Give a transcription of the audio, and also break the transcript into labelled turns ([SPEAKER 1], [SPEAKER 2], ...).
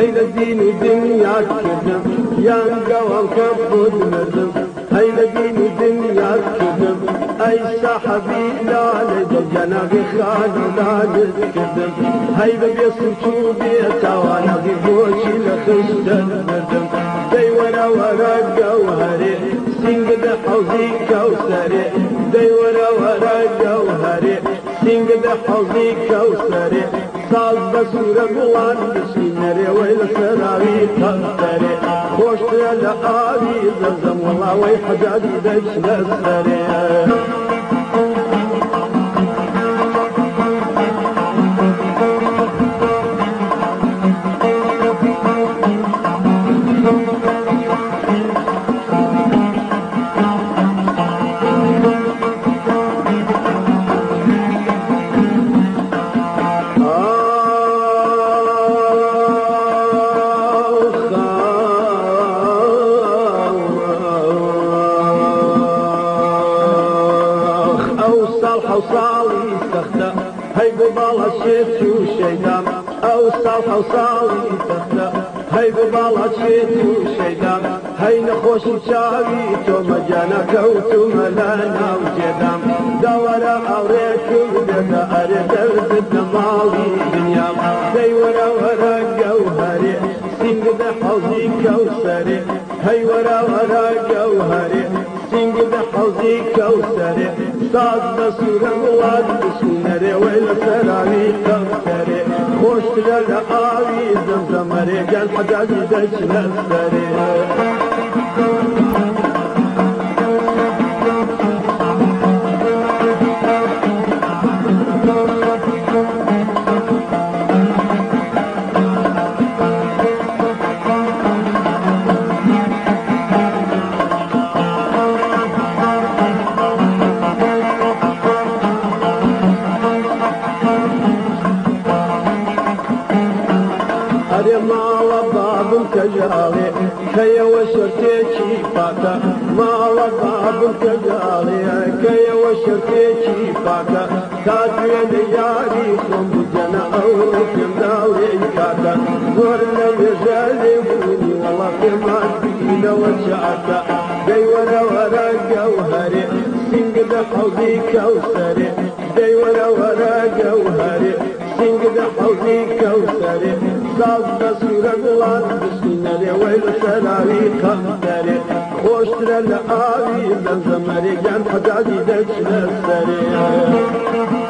[SPEAKER 1] هيدا دين ودنيا كذب يانقا وانكبود مردم هيدا دين ودنيا كذب أي صاحبي لا لجنا بخان لا نتكذب هيدا بيسمتو بيتا وانا بيبوشي لخشت المردم دي ورا ورا جوهري سنگ ده حوزي كوسري دي ورا ورا جوهري سنگ ده حوزي كوسري ساز بسورة قوان بسنري ويل سراوي قمتري خوشت لآوي زمزم والله وي حجاجي دش لسري حوصالي تختا هاي ببالها شيت وشيدان او صالح حوصالي تختا هاي ببالها شيت وشيدان هاي نخوش شاوي تو مجانا كوتو ملانا وجدام دورا اوريكم ددا اريد الزد مالي دنيا دي ورا ورا جوهري سنگ ده حوزي كوسري هاي ورا ورا جوهري سنگ ده حوزي كوسري ساز بسورة مواد بسنري ويل سراوي كمتري خوشت لآوي زمزمري قال حجاجي دش نسري ما وضعب كجالي كي وشرتيكي فاتا ما وضعب كجالي كي وشرتيكي فاتا تاتي ليالي خم بجنا أوركم داوي كاتا ورنا يجالي بني والله كما تبين وشعتا دي ورا ورا جوهري سنگ ده حوزي كوسري دي ورا ورا جوهري سنگ ده حوزي كوسري ساز بسورة قوان بسنري ويل سراوي قمتري خوشتر لآوي زمزمري جان حجاجي دش نسري